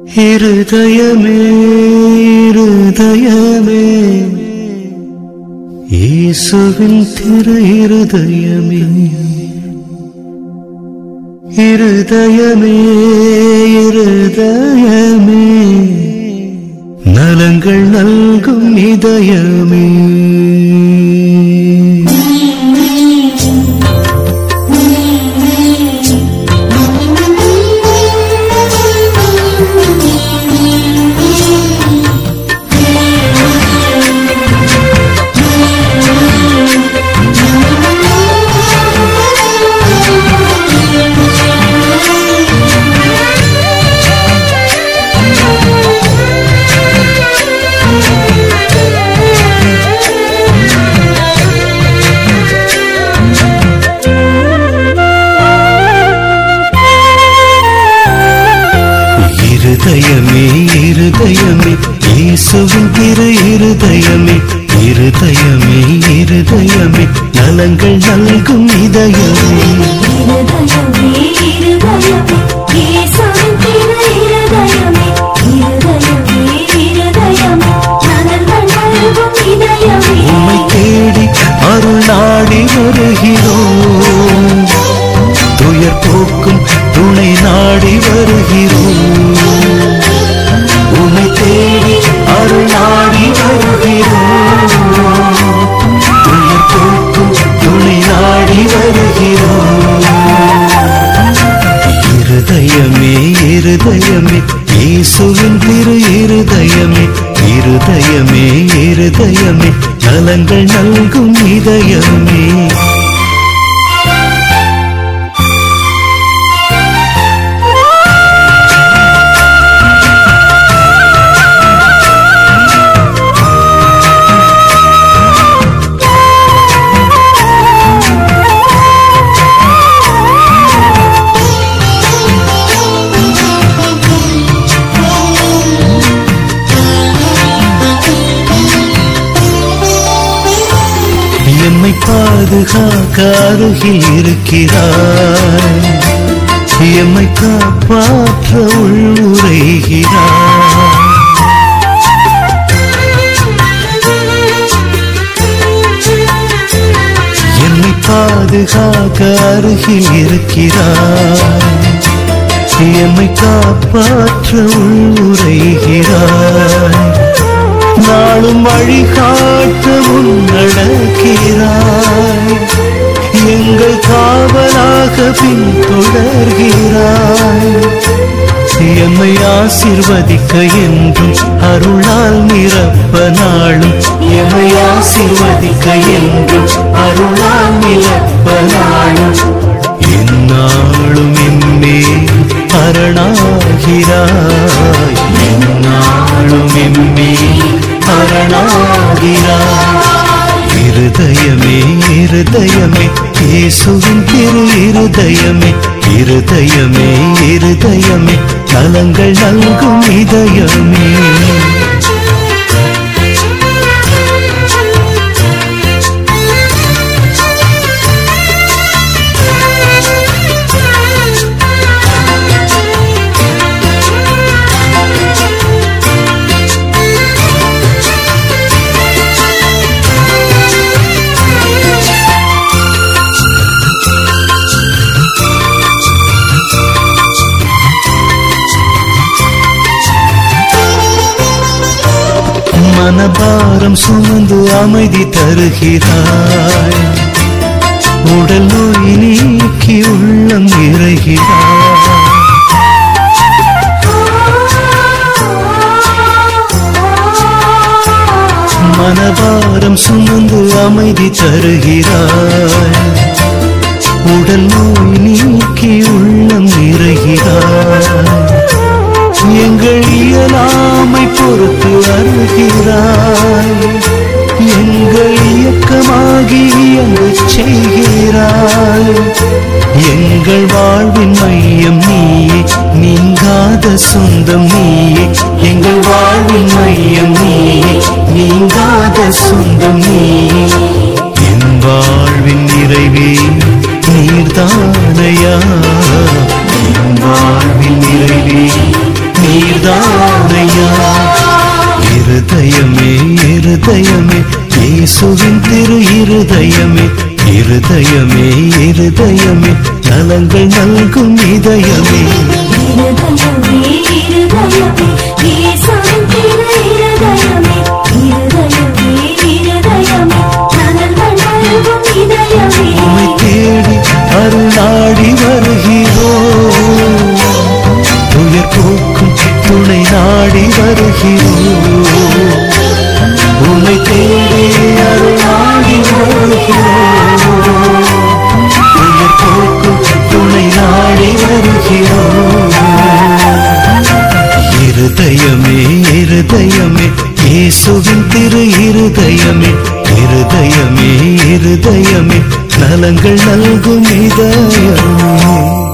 இருதயமே இருதயமே இயேசுவின் திரு இருதயமே இருதயமே இருதயமே நலங்கள் நல்கும் இதயமே இருதயமே இருதயமே இயேசுவின் திரு இருதயமே இருதயமே இருதயமே நலங்கள் நல்கும் இதயமே இருதயமே இருதயமே இயேசுவின் திரு இருதயமே இருதயமே இருதயமே நலங்கள் நல்கும் இதயமே உம்மை தேடி அருள் நாடி வருகிறோம் துயர் போக்கும் துணை நாடி வருகிறோம் உம்மை தேடி அருள் நாடி வருகிறோம் துயர் போக்கும் துணை நாடி வருகிறோம் இருதயமே இருதயமே இயேசுவின் திரு இருதயமே இருதயமே இருதயமே நலங்கள் நல்கும் இதயமே எம்மை பாதுகாக்க அருகில் இருக்கிறார் எம்மை காப்பாற்ற உள்ளுரைகிறார் எம்மை பாதுகாக்க அருகில் இருக்கிறார் எம்மை காப்பாற்ற உள்ளுரைகிறார் நாளும் வழிகாட்ட முன்னடக்கிறாய் எங்கள் காவலாக பின்தொடர்கிறாய் எம்மை ஆசீர்வதிக்க என்றும் அருளால் நிரப்ப நாளும் எம்மை ஆசீர்வதிக்க என்றும் அருளால் நிரப்ப நாளும் எந்நாளும் எம்மே அரணாகிறாய் எந்நாளும் எம்மே அரணாகிறாய் இருதயமே இருதயமே இயேசுவின் திரு இருதயமே இருதயமே இருதயமே நலங்கள் நல்கும் இதயமே மனபாரம் சுமந்து அமைதி தருகிறாய் உடல் நோய் நீக்கி உள்ளம் நிறைகிறாய் மனபாரம் சுமந்து அமைதி தருகிறாய் உடல் நோய் நீக்கி உள்ளம் நிறைகிறாய் எங்கள் இயலாமை பொறுத்து அருகிறாய் எங்கள் இயக்கமாகி இயங்கச் செய்கிறாய் எங்கள் வாழ்வின் மையம் நீயே நீங்காத சொந்தம் நீயே எங்கள் வாழ்வின் மையம் நீயே நீங்காத சொந்தம் நீயே என் வாழ்வின் நிறைவே நீர்தானையா என் வாழ்வின் நிறைவே நீதானையா. இருதயமே இருதயமே இயேசுவின் திரு இருதயமே, இருதயமே இருதயமே நலங்கள் நல்கும் இதயமே. இருதயமே இருதயமே இயேசுவின் திரு இருதயமே, இருதயமே இருதயமே நலங்கள் நல்கும் இதயமே. உம்மை தேடி அருளாடி வருகிறோம், துயர் போக்கும் துணை நாடி வருகிறோம். உம்மை தேடி அருளாடி வருகிறோம், துயர் போக்கும் துணை நாடி வருகிறோம். இருதயமே இருதயமே இயேசுவின் திரு இருதயமே, இருதயமே இருதயமே நலங்கள் நல்கும் இதயமே.